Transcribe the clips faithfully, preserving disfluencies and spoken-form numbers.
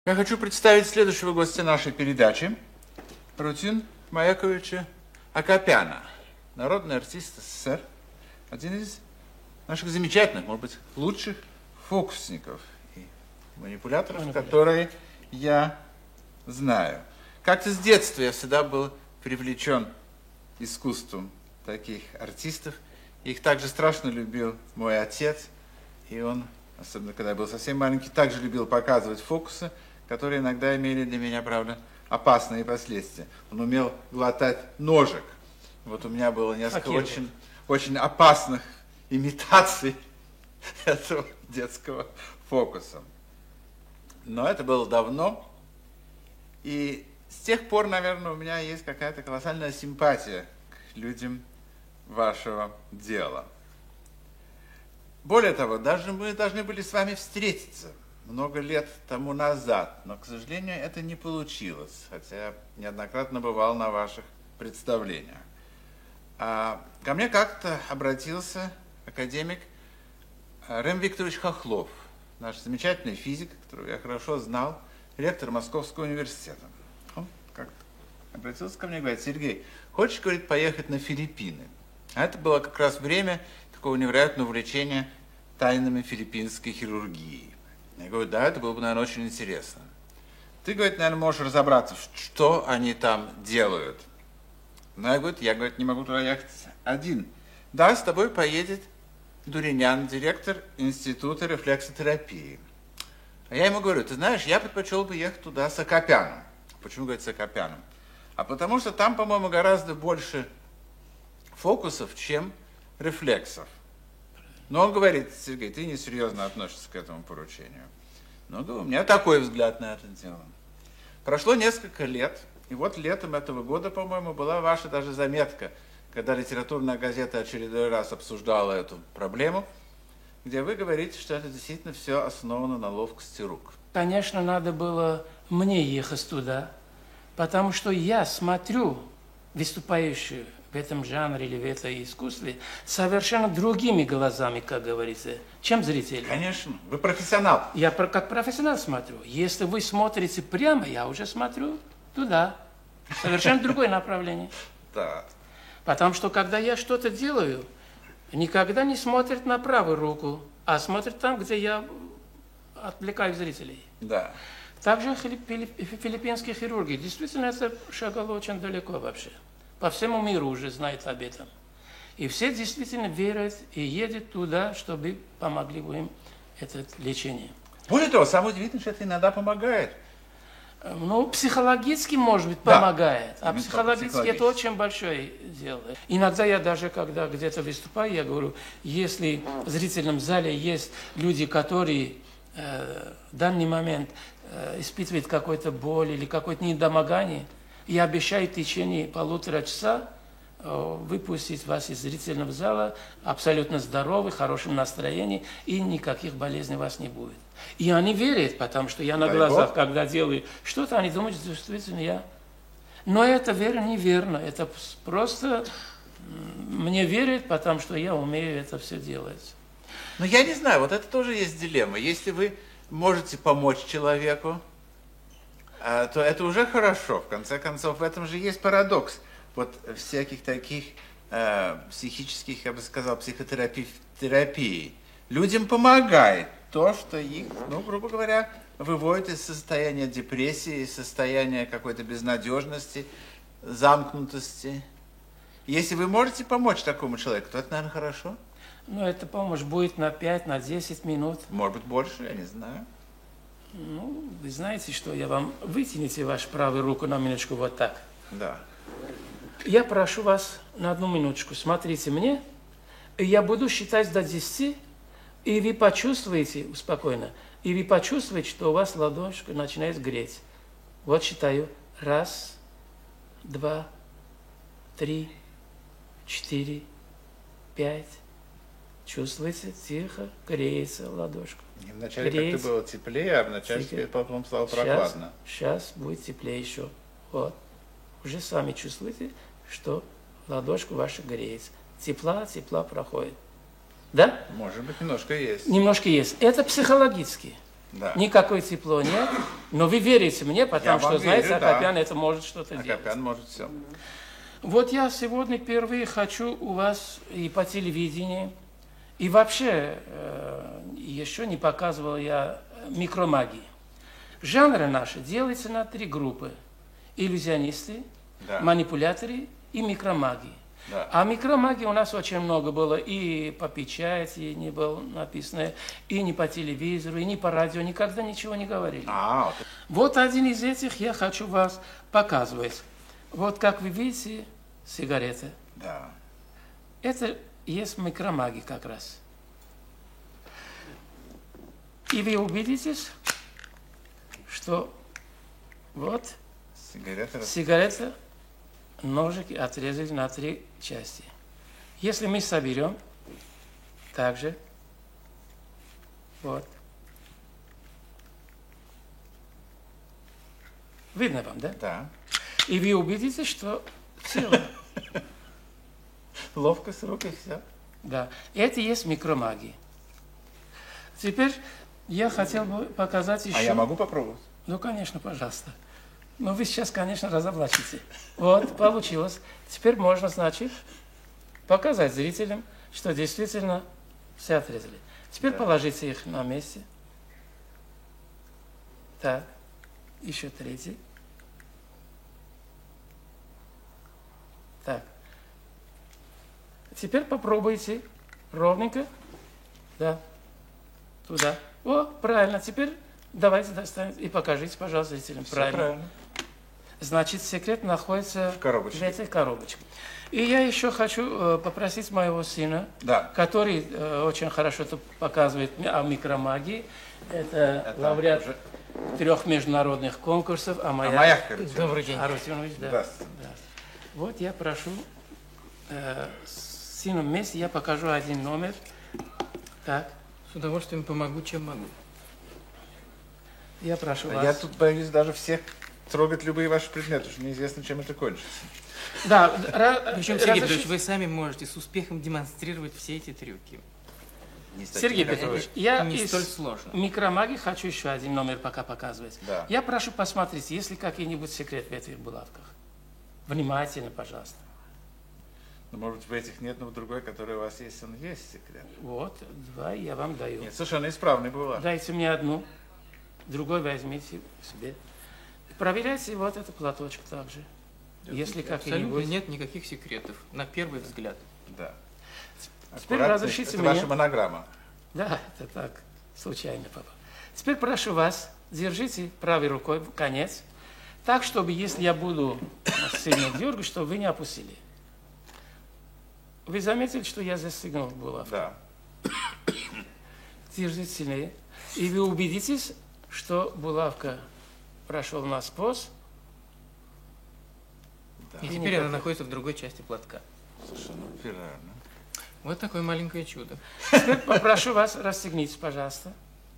Я хочу представить следующего гостя нашей передачи, Рутин Маяковича Акопяна, народный артист СССР, один из наших замечательных, может быть, лучших фокусников и манипуляторов, Манипулятор. которые я знаю. Как-то с детства я всегда был привлечен искусством таких артистов. Их также страшно любил мой отец, и он, особенно когда я был совсем маленький, также любил показывать фокусы, которые иногда имели для меня, правда, опасные последствия. Он умел глотать ножик. Вот у меня было несколько очень, очень опасных имитаций этого детского фокуса. Но это было давно, и с тех пор, наверное, у меня есть какая-то колоссальная симпатия к людям вашего дела. Более того, даже мы должны были с вами встретиться много лет тому назад, но, к сожалению, это не получилось, хотя я неоднократно бывал на ваших представлениях. А ко мне как-то обратился академик Рем Викторович Хохлов, наш замечательный физик, которого я хорошо знал, ректор Московского университета. Он как-то обратился ко мне и говорит: Сергей, хочешь, говорит, поехать на Филиппины? А это было как раз время такого невероятного увлечения тайнами филиппинской хирургии. Я говорю: да, это было бы, наверное, очень интересно. Ты, говорит, наверное, можешь разобраться, что они там делают. Но я, говорит, я, говорит, не могу туда ехать один. Да, с тобой поедет Дуринян, директор Института рефлексотерапии. А я ему говорю: ты знаешь, я предпочел бы ехать туда с Акопяном. Почему, говорит, с Акопяном? А потому что там, по-моему, гораздо больше фокусов, чем рефлексов. Но он говорит: Сергей, ты несерьезно относишься к этому поручению. Ну да, у меня такой взгляд на это дело. Прошло несколько лет, и вот летом этого года, по-моему, была ваша даже заметка, когда литературная газета очередной раз обсуждала эту проблему, где вы говорите, что это действительно все основано на ловкости рук. Конечно, надо было мне ехать туда, потому что я смотрю выступающую в этом жанре или в этом искусстве совершенно другими глазами, как говорится, чем зритель. Конечно, вы профессионал. Я как профессионал смотрю. Если вы смотрите прямо, я уже смотрю туда. Совершенно другое направление. Да. Потому что, когда я что-то делаю, никогда не смотрит на правую руку, а смотрит там, где я отвлекаю зрителей. Да. Также филиппинские хирурги. Действительно, это шагало очень далеко вообще. По всему миру уже знают об этом. И все действительно верят и едут туда, чтобы помогли бы им это лечение. Более того, самое удивительное, что это иногда помогает. Ну, психологически, может быть, помогает. Да. А психологически, психологически это очень большое дело. Иногда я даже, когда где-то выступаю, я говорю, если в зрительном зале есть люди, которые э, в данный момент э, испытывают какую-то боль или какое-то недомогание, я обещаю в течение полутора часа э, выпустить вас из зрительного зала абсолютно здоровый, в хорошем настроении, и никаких болезней у вас не будет. И они верят, потому что я на Дай глазах, Бог. когда делаю что-то, они думают, что действительно я. Но это вера неверно. Это просто мне верят, потому что я умею это все делать. Но я не знаю, вот это тоже есть дилемма. Если вы можете помочь человеку, то это уже хорошо. В конце концов, в этом же есть парадокс. Вот всяких таких э, психических, я бы сказал, психотерапий. Людям помогает то, что их, ну, грубо говоря, выводит из состояния депрессии, из состояния какой-то безнадежности, замкнутости. Если вы можете помочь такому человеку, то это, наверное, хорошо. Ну, эта помощь будет на пять, на десять минут. Может быть, больше, я не знаю. Ну, вы знаете, что я вам вытяните вашу правую руку на минуточку вот так. Да. Я прошу вас на одну минуточку. Смотрите мне, и я буду считать до десяти, и вы почувствуете, спокойно, и вы почувствуете, что у вас ладошка начинает греть. Вот считаю. Раз, два, три, четыре, пять. Чувствуете? Тихо, греется ладошка. И вначале как-то было теплее, а вначале теперь потом стало прохладно. Сейчас, сейчас будет теплее еще. Вот. Уже сами чувствуете, что ладошка ваша греется. Тепла, тепла проходит. Да? Может быть, немножко есть. Немножко есть. Это психологически. Да. Никакое тепло нет, но вы верите мне, потому Я что, вам знаете, верю, да. Акопян это может что-то делать. Акопян может все. Вот я сегодня впервые хочу у вас и по телевидению, и вообще э, еще не показывал я микромагии. Жанры наши делятся на три группы. Иллюзионисты, Да. манипуляторы и микромаги. Да. А микромагии у нас очень много было, и по печати не было написано, и не по телевизору, и не по радио, никогда ничего не говорили. А, вот. Вот один из этих я хочу вас показывать. Вот как вы видите, сигарета. Да. Это есть микромаги как раз. И вы убедитесь, что вот Сигарета. сигарета, ножики отрезали на три части. Если мы соберем, также, вот. Видно вам, да? Да. И вы убедитесь, что целое. Ловко с рук и все. Да. Это есть микромагия. Теперь я хотел бы показать еще... А я могу попробовать? Ну, конечно, пожалуйста. Но вы сейчас, конечно, разоблачите. Вот, получилось. Теперь можно, значит, показать зрителям, что действительно все отрезали. Теперь Да. положите их на месте. Так, еще третий. Так. Теперь попробуйте ровненько. Да. Туда. О, правильно. Теперь давайте достанем и покажите, пожалуйста, зрителям. Всё Правильно. правильно. Значит, секрет находится В коробочке. в этой коробочке. И я еще хочу э, попросить моего сына, Да. который э, очень хорошо тут показывает ми- о микромагии. Это, Это лауреат уже- трех международных конкурсов. А моя... Амаяк Харитонович. Добрый день. Арутюнович, да. Здравствуйте. Да. Вот я прошу, э, с сыном вместе я покажу один номер. Так, С удовольствием помогу, чем могу. я прошу Я вас. тут боюсь даже всех трогать любые ваши предметы, что неизвестно, чем это кончится. Да, ра- Причем, Сергей разрешите- Петрович, вы сами можете с успехом демонстрировать все эти трюки. Не с Сергей такими, Петрович, как я не из столь сложно. микромагии хочу еще один номер пока показывать. Да. Я прошу посмотреть, есть ли какие-нибудь секреты в этих булавках. Внимательно, пожалуйста. вы. Ну, может быть, в этих нет, но в другой, который у вас есть, он есть секрет. Вот, два я вам даю. Нет, совершенно исправный была. Дайте мне одну, другой возьмите себе. Проверяйте вот этот платочек также. Если Абсолютно какие-нибудь... нет никаких секретов, на первый взгляд. Да. Теперь Аккуратно, разрешите это мне- ваша монограмма. Да, это так, случайно, папа. Теперь прошу вас, держите правой рукой конец, так, чтобы, если я буду сильно дергать, чтобы вы не опустили. Вы заметили, что я застегнул булавку? Да. Держите сильнее. И вы убедитесь, что булавка прошел насквозь. Да. И И теперь никак- она находится в другой части платка. Совершенно верно. Вот такое маленькое чудо. Теперь попрошу вас, расстегните, пожалуйста.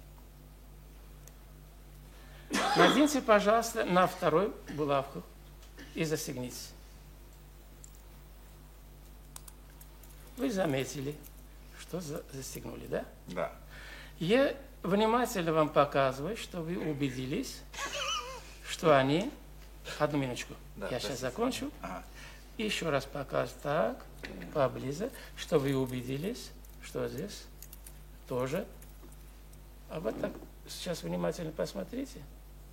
Наденьте, пожалуйста, на вторую булавку и застегните. Вы заметили, что за- застегнули, да? Да. Я внимательно вам показываю, что вы убедились, что они... Одну минуточку. Да, Я сейчас простите. закончу. Ага. Еще раз показываю так, поближе, что вы убедились, что здесь тоже. А вот так сейчас внимательно посмотрите.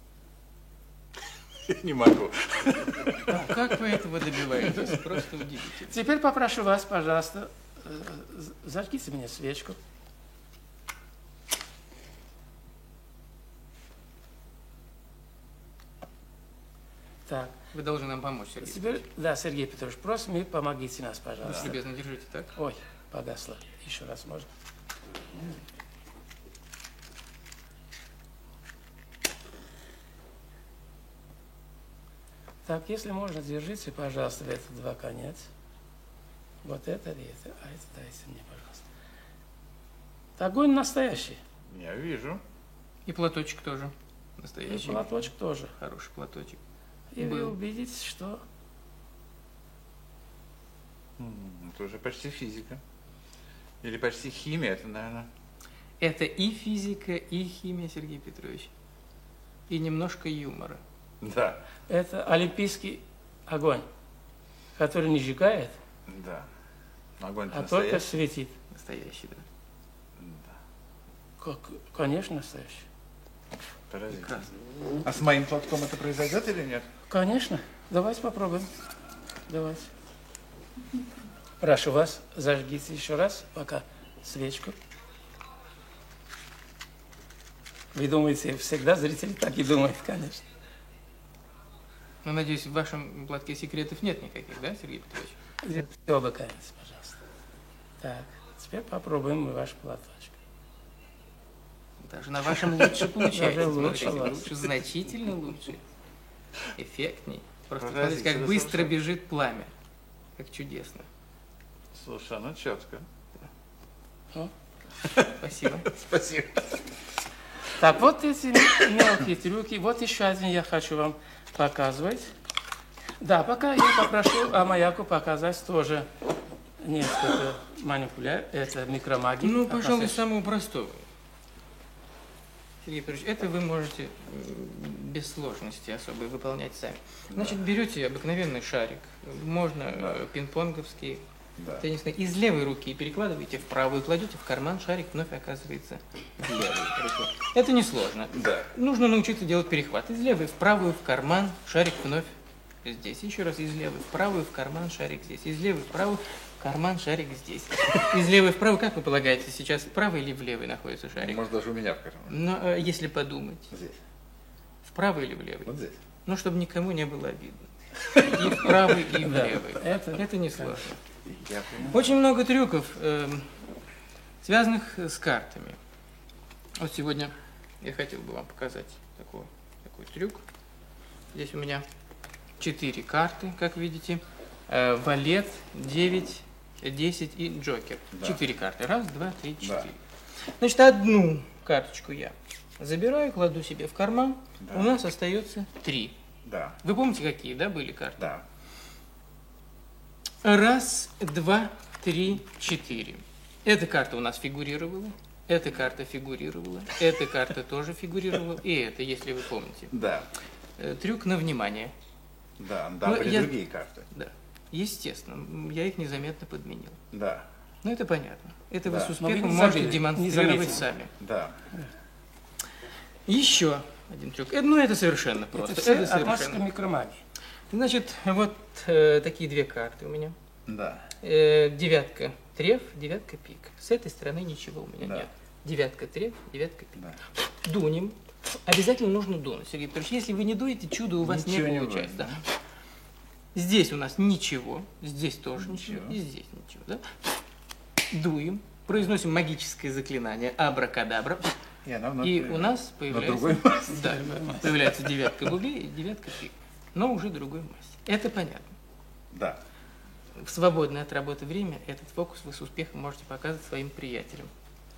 Не могу. Как вы этого добиваетесь? Просто удивительно. Теперь попрошу вас, пожалуйста, э, з- зажгите мне свечку. Так, Вы должны нам помочь, Сергей. теперь, да, Сергей Петрович, просим, и помогите нас, пожалуйста. Любезно, держите так. Ой, погасло. Еще раз можно. Так, если можно, держите, пожалуйста, в эти два конец. Вот это и это. А это дайте мне, пожалуйста. Огонь настоящий. Я вижу. И платочек тоже. И Настоящий. платочек тоже. Хороший платочек. И вы Был. убедитесь, что... М, Это уже почти физика. Или почти химия, это, наверное. Это и физика, и химия, Сергей Петрович. И немножко юмора. Да. Это олимпийский огонь, который не сжигает, Да. Огонь а только настоящий? светит. Настоящий, да. Да. Как, конечно, настоящий. Поразительно. Прекрасно. А с моим платком это произойдет или нет? Конечно. Давайте попробуем. Давайте. Прошу вас, зажгите еще раз, пока свечку. Вы думаете, всегда зрители так и думают, конечно. Ну, надеюсь, в вашем платке секретов нет никаких, да, Сергей Петрович? Все обыкновенно, пожалуйста. Так, теперь попробуем ваш платочек. Даже на вашем лучше получается. Даже лучше Смотрите, вас. лучше, значительно лучше. Эффектней. Просто Поразительно, смотрите, как да, быстро совершенно. бежит пламя. Как чудесно. Слушай, ну четко. О. Спасибо. Спасибо. Так, вот эти мелкие трюки. Вот еще один я хочу вам показывать. Да, пока я попрошу Амаяку показать тоже несколько манипуляций. Это микромагия. Ну, А пожалуй, касается- самого простого. Сергей Петрович, это вы можете м, без сложности особой выполнять сами. Значит, берете обыкновенный шарик, можно э, пинг-понговский, Да. теннисный, из левой руки перекладываете в правую, кладете в карман, шарик вновь оказывается в левой руке. Это несложно. Да. Нужно научиться делать перехват. Из левой в правую, в карман, шарик вновь здесь. Еще раз из левой в правую, в карман, шарик здесь. Из левой в правую, карман, шарик здесь. Из левой в правую, как вы полагаете, сейчас в правой или в левой находится шарик? Может, даже у меня в кармане. Но э, если подумать, Здесь. в правой или в левой? Вот здесь. Ну, чтобы никому не было обидно. И в правой, и в Да, левой. это- Это не сложно. Я понимаю. Очень много трюков, эм, связанных с картами. Вот сегодня я хотел бы вам показать такой, такой трюк. Здесь у меня четыре карты, как видите. Э, валет, девять, десять и джокер. Да. Четыре карты. Раз, два, три, Да. четыре. Значит, одну карточку я забираю, кладу себе в карман. Да. У нас остается три. Да. Вы помните, какие, да, были карты? Да. Раз, два, три, четыре. Эта карта у нас фигурировала, эта карта фигурировала, эта карта тоже фигурировала, и это, если вы помните. Да. Э, Трюк на внимание. Да. Да, Ну, были я- другие карты. Да. Естественно, м, я их незаметно подменил. Да. Ну, это понятно. Это вы Да. с Но успехом вы не можете забыли, не демонстрировать заметили. сами. Да. Еще один трюк. Э, Ну, это совершенно просто. Это все Это относится к совершенно. микромагии. Значит, вот э, такие две карты у меня. Да. Э, девятка треф, девятка пик. С этой стороны ничего у меня Да. нет. Девятка треф, девятка пик. Да. Дунем. Обязательно нужно дунуть, Сергей Петрович. Если вы не дуете, чудо у вас Ничего не не получается. будет, да. Здесь у нас ничего, здесь тоже ничего, Ничего. и здесь ничего. Да? Дуем, произносим магическое заклинание абракадабра, И она вновь и появилась. у нас появляется, другой масти. да, появляется девятка бубей и девятка пик, но уже другой масти. Это понятно. Да. В свободное от работы время этот фокус вы с успехом можете показывать своим приятелям.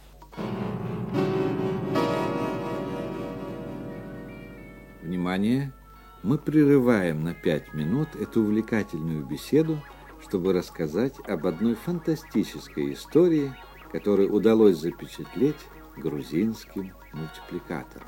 Внимание! Мы прерываем на пять минут эту увлекательную беседу, чтобы рассказать об одной фантастической истории, которую удалось запечатлеть грузинским мультипликатором.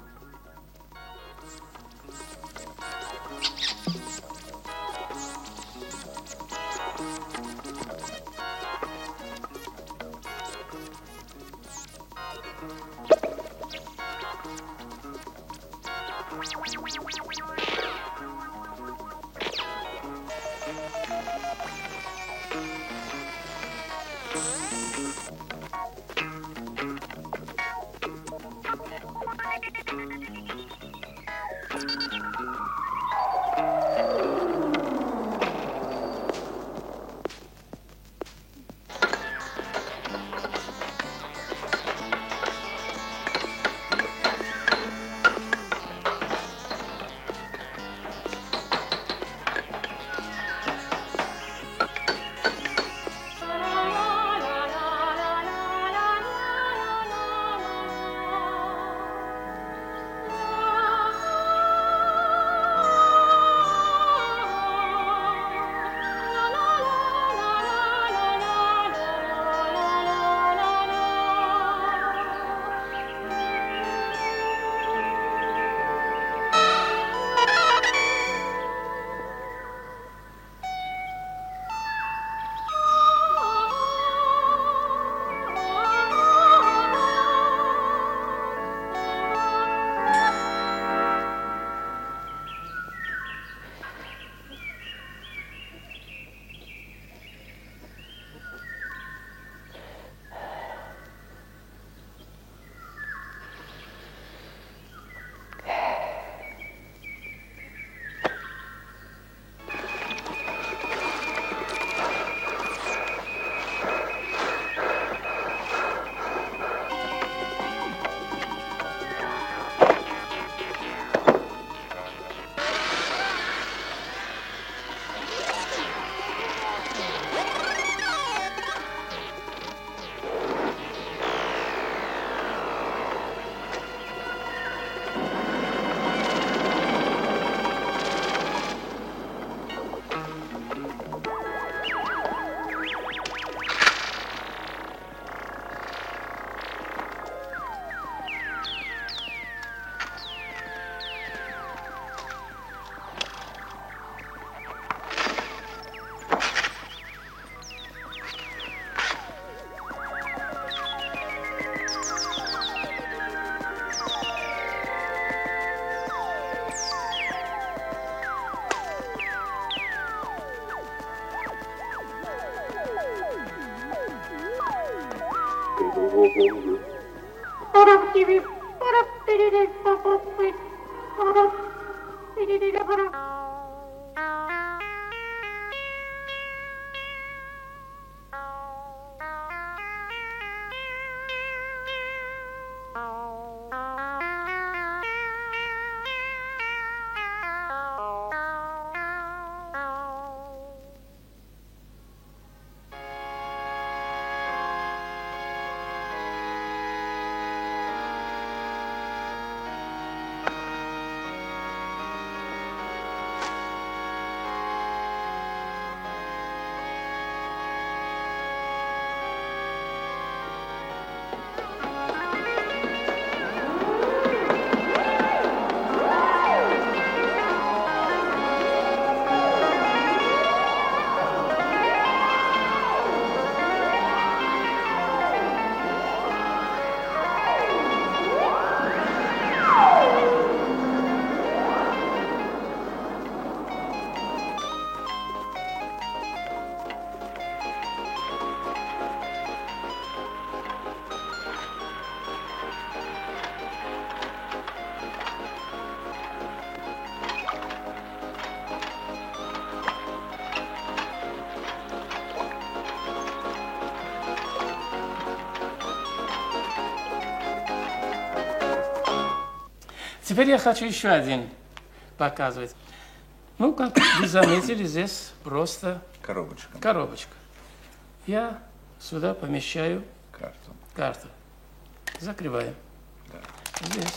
Теперь я хочу еще один показывать. Ну, как вы заметили, здесь просто Коробочка. коробочка. Я сюда помещаю Карту. карту. Закрываем. Да. Здесь.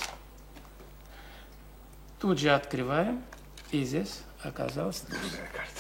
Тут же открываем. И здесь оказалось. Другая карта.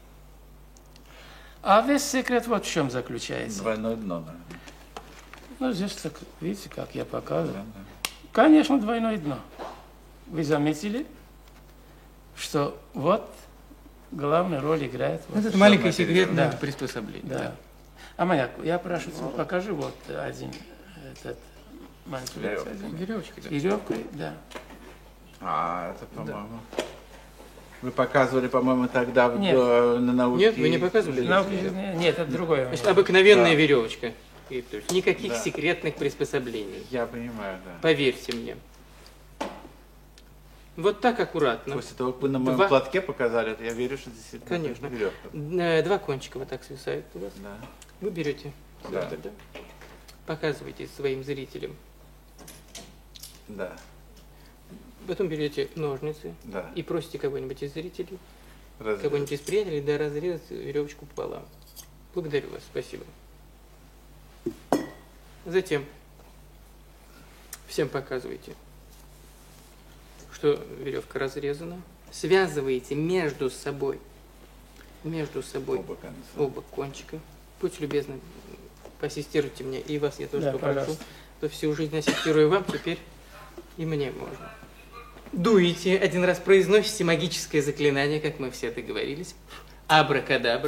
А весь секрет вот в чем заключается. Двойное дно, наверное. Ну, здесь, так, видите, как я показываю. Да, да. Конечно, двойное дно. Вы заметили, что вот главную роль играет... Вот. Это маленькое Черная секретное Да. приспособление. Да. Да. А Маяк, я прошу тебя, покажи вот один этот манипуляция. Веревка. один. Веревочки, да. Веревкой, да. А, это, по-моему... Вы показывали, по-моему, тогда в- Нет. э, на науке... Нет, вы не показывали? На- Нет, это другое. Значит, обыкновенная Да. веревочка. Игорь Петрович, никаких Да. секретных приспособлений. Я понимаю, да. Поверьте мне. Вот так аккуратно. После того, как вы на моем Два- платке показали, это я верю, что действительно Конечно. это веревка. Э, Два кончика вот так свисают у вас. Да. Вы берете. Да. сюда, да? Показываете своим зрителям. Да. Потом берете ножницы Да. и просите кого-нибудь из зрителей, Разрез. кого-нибудь из приятелей, да, разрезать веревочку пополам. Благодарю вас, спасибо. Затем всем показывайте, что веревка разрезана. Связываете между собой, между собой Оба конца. оба кончика. Будьте любезны, поассистируйте мне, и вас я тоже Да, попрошу. пожалуйста. То всю жизнь ассистирую вам, теперь и мне можно. Дуете, один раз произносите магическое заклинание, как мы все договорились. Абракадабра.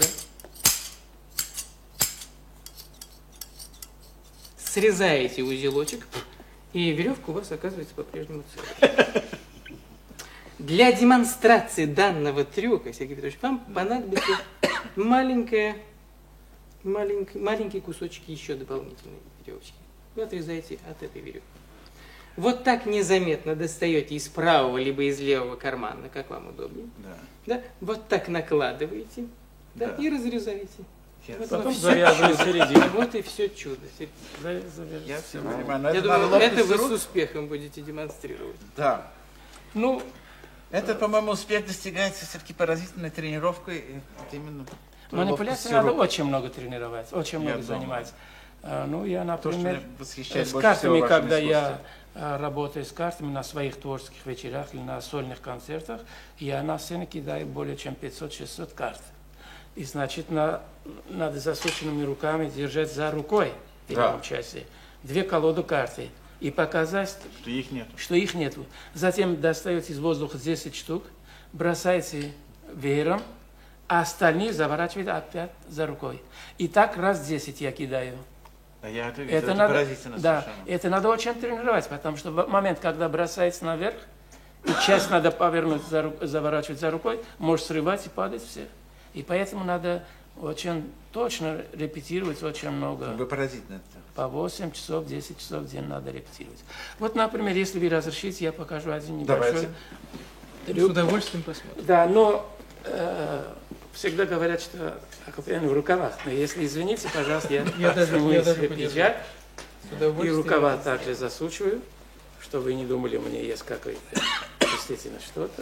Срезаете узелочек, и веревка у вас оказывается по-прежнему целой. Для демонстрации данного трюка, Сергей Петрович, вам понадобится маленькая, маленький, маленький кусочек еще дополнительной веревочки. Вы отрезаете от этой веревки. Вот так незаметно достаете из правого либо из левого кармана, как вам удобнее. Да. Да? Вот так накладываете, да, Да. и разрезаете. Я, Вот Потом всё завязываю чудо. середину. Вот и все чудо. За- завяжу. я все понимаю. Но Я это надо думаю, это ловкость вы рук. с успехом будете демонстрировать. Да. Ну, Это, по-моему, успех достигается все-таки поразительной тренировкой. и вот именно манипуляции ловкостью надо рук. очень много тренироваться, очень много думаю. заниматься. А, Ну, я, То, что например, меня восхищает с больше всего картами, в вашем когда я искусстве. а, работаю с картами на своих творческих вечерах или на сольных концертах, я на сцене кидаю более чем пятьсот-шестьсот карт. И, значит, на, надо засученными руками держать за рукой в первом Да. часе две колоды карты и показать, Что их нет. что их нету. Затем достаете из воздуха десять штук, бросаете веером, а остальные заворачиваете опять за рукой. И так раз десять я кидаю. А я это, Это, это надо, поразительно да, совершенно. это надо очень тренировать, потому что в момент, когда бросается наверх, и часть надо повернуть, за ру- заворачивать за рукой, может срывать и падать все. И поэтому надо очень точно репетировать очень много. Вы поразительно. По восемь часов, десять часов в день надо репетировать. Вот, например, если вы разрешите, я покажу один небольшой Давайте. трюк. С удовольствием посмотрим. Да, но э, всегда говорят, что аккомпанемент в рукавах. Но если извините, пожалуйста, я, Я даже- сниму я из даже себя подержу. пиджак С и удовольствием. рукава также засучиваю, чтобы вы не думали, у меня есть какое-то действительно что-то.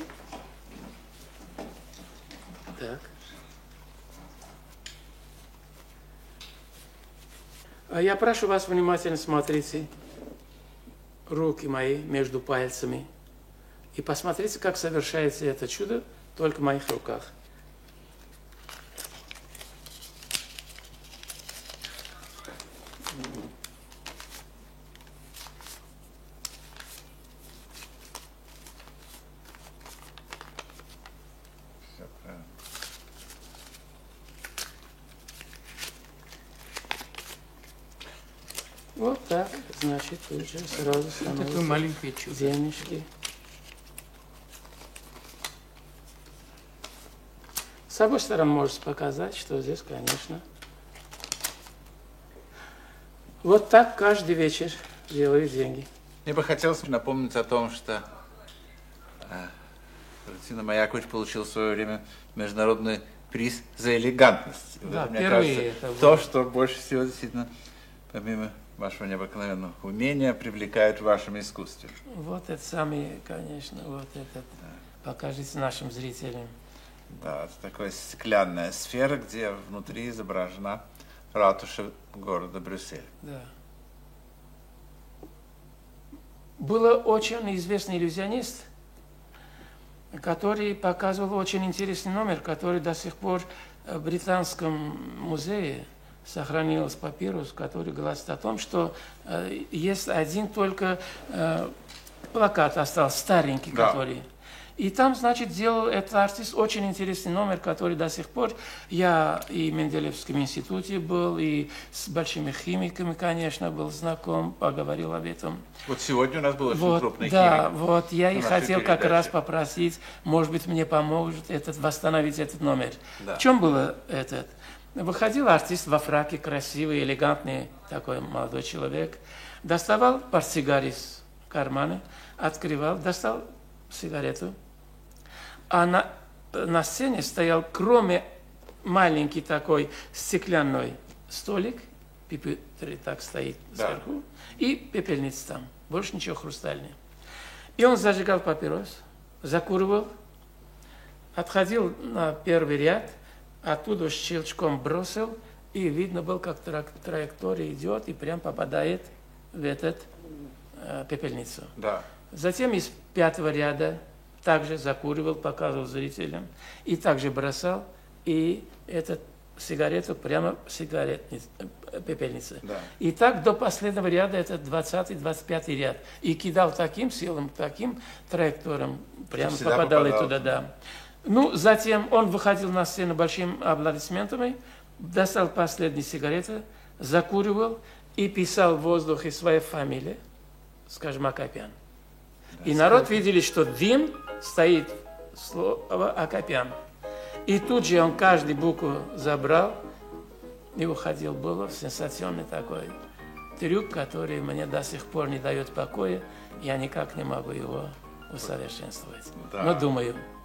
Так. А я прошу вас внимательно смотрите руки мои между пальцами и посмотрите, как совершается это чудо только в моих руках. Всё правильно. Вот так, значит, тут же сразу Такое становится маленькое чудо. денежки. С обоих сторон можете показать, что здесь, конечно. Вот так каждый вечер делаю деньги. Мне бы хотелось напомнить о том, что э, Буратино Маякович получил в свое время международный приз за элегантность. И Да, вот, мне впервые кажется, это было. то, что больше всего действительно, помимо вашего необыкновенного умения, привлекает в вашем искусстве. Вот это самый, конечно, вот этот. Покажите нашим зрителям. Да, это такая стеклянная сфера, где внутри изображена ратуша города Брюссель. Да. Был очень известный иллюзионист, который показывал очень интересный номер, который до сих пор в Британском музее сохранился папирус, который гласит о том, что э, есть один только э, плакат остался, старенький, Да. который... И там, значит, делал этот артист очень интересный номер, который до сих пор... Я и в Менделеевском институте был, и с большими химиками, конечно, был знаком, поговорил об этом. Вот сегодня у нас был очень Вот, крупный да, химик. вот я на и нашей хотел как передаче. раз попросить, может быть, мне поможет этот, восстановить этот номер. Да. В чем было этот? Выходил артист во фраке, красивый, элегантный такой молодой человек, доставал портсигар из кармана, открывал, достал сигарету, а на, на сцене стоял, кроме маленький такой стеклянный столик, пипютри так стоит Да. сверху, и пепельница там, больше ничего хрустального. И он зажигал папирос, закуривал, отходил на первый ряд, оттуда щелчком бросил, и видно было, как трак- траектория идет и прям попадает в этот э, пепельницу. Да. Затем из пятого ряда также закуривал, показывал зрителям, и также бросал, и эту сигарету прямо в сигаретнице, э, пепельнице. Да. И так до последнего ряда, это двадцатый двадцать пятый ряд. И кидал таким силам, таким траектором, прямо всегда попадал и попадал. туда, да. Ну, затем он выходил на сцену большими аплодисментами, достал последнюю сигарету, закуривал и писал в воздухе свою фамилию, скажем, Акопян. И народ видели, что дым стоит слово Акопян. И тут же он каждую букву забрал и уходил. Был сенсационный такой трюк, который мне до сих пор не дает покоя. Я никак не могу его усовершенствовать. Да. Но думаю,